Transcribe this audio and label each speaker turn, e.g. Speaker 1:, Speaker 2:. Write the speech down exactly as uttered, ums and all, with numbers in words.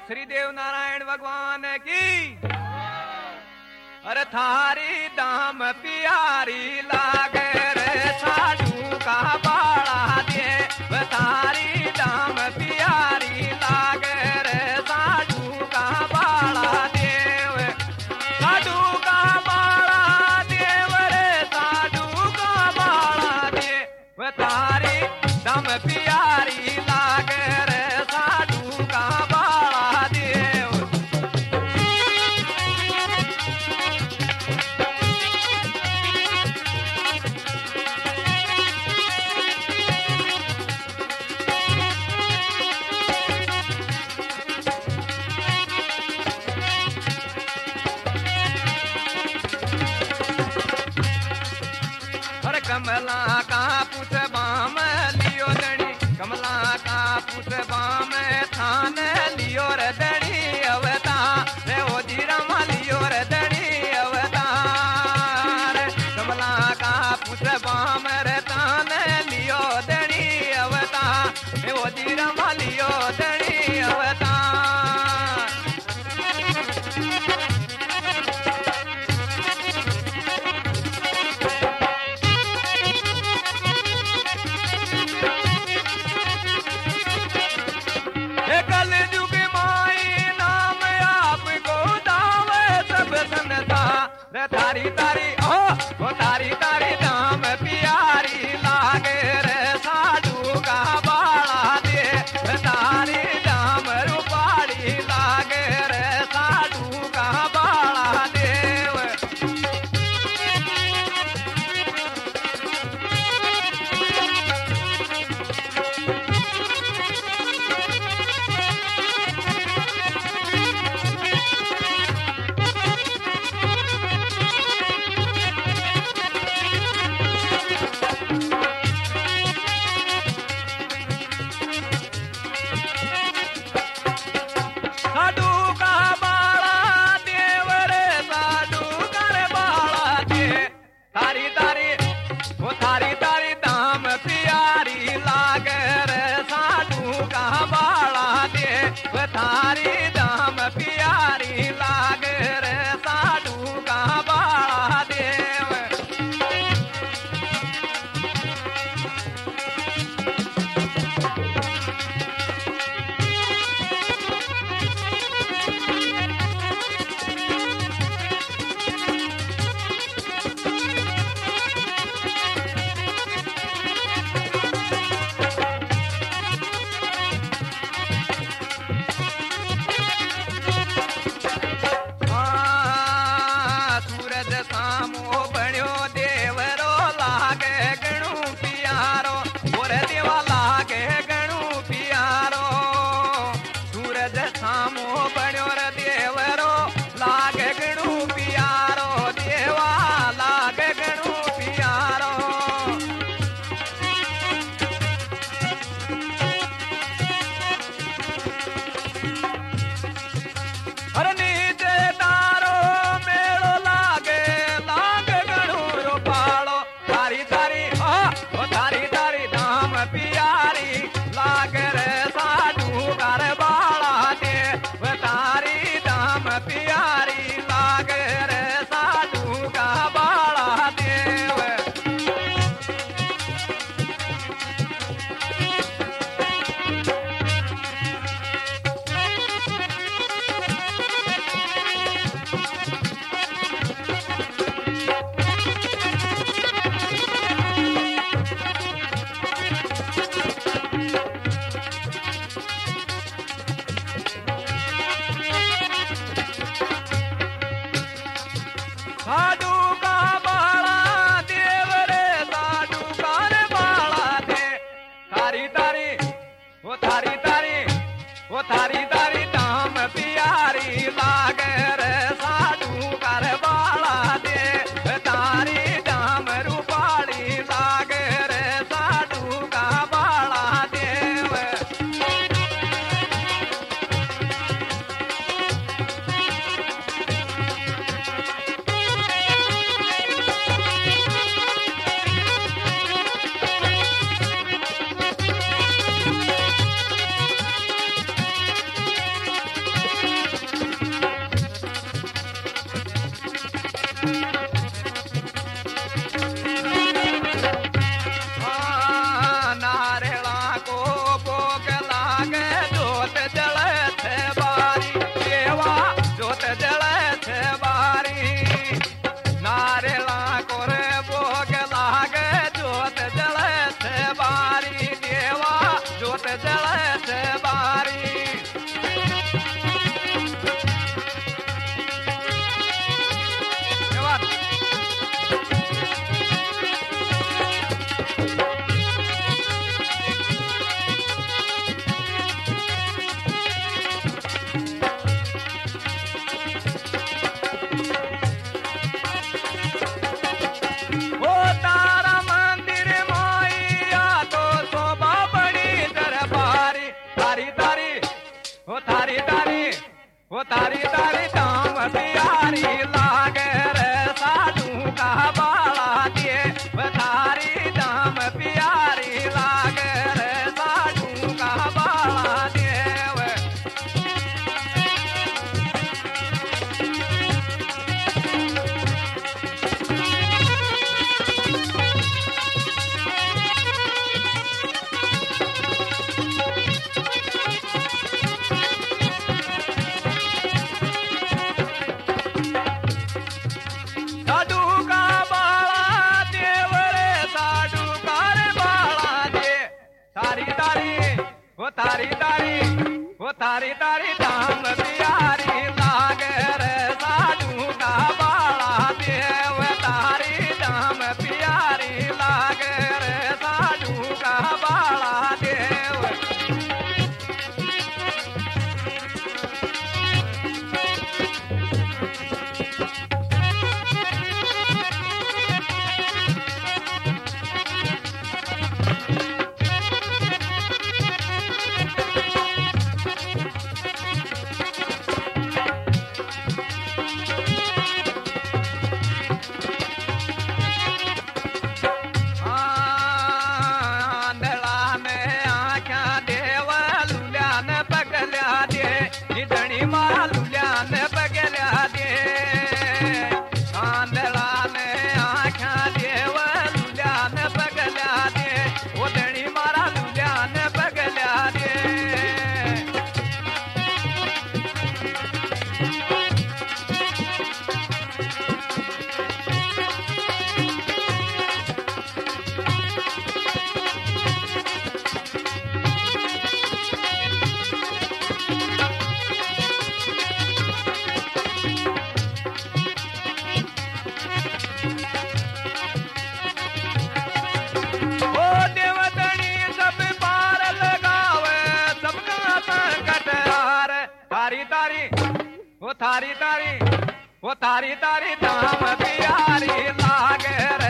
Speaker 1: श्री देव नारायण भगवान की। अरे थारी दाम प्यारी लागे रे साधु का बाड़ा दे, थारी दाम प्यारी लागे रे साधु का बाड़ा देव, साधु का बाड़ा देव रे साधु का बाड़ा देव, थारी दाम प्यारी लागे रे साधु का बाड़ा देव। कमला का पुत बाम लियो दणी, कमला का पुत बाम थान लियो रे दणी अवतार, रे ओ जीराम लियो रे दणी अवतार, कमला का पुत बाम रे थान लियो दणी अवतार, रे ओ जीराम लियो दणी अवतार। थारी तारी ओ वो तारी तारी दाम प्यारी लागे रे साधु का बाड़ा दे, तारी दाम रूपाड़ी लागे रे साधु का बाड़ा देव। थारी दाम प्यारी लागे रे साधु का बाड़ा देव। वो थारी तारी वो तारी तारी दाम प्यारी लागे रे साधु का बाला दे वो थारी दाम प्यारी लागे रे साधु का बाला दे तारी तारी वो तारी तारी दाम प्यारी लागे रे साधु का बाला देव तारी दाम प्यारी लागे रे साधु का बाला देव धणी मारा लुल्यान बगल्या दे आंधळा ने आख्या देव लुल्यान बगल्या दे ओ धणी मारा लुल्यान बगल्या दे तारी तारी वो तारी तारी वो तारी तारी दाम प्यारी लागे रे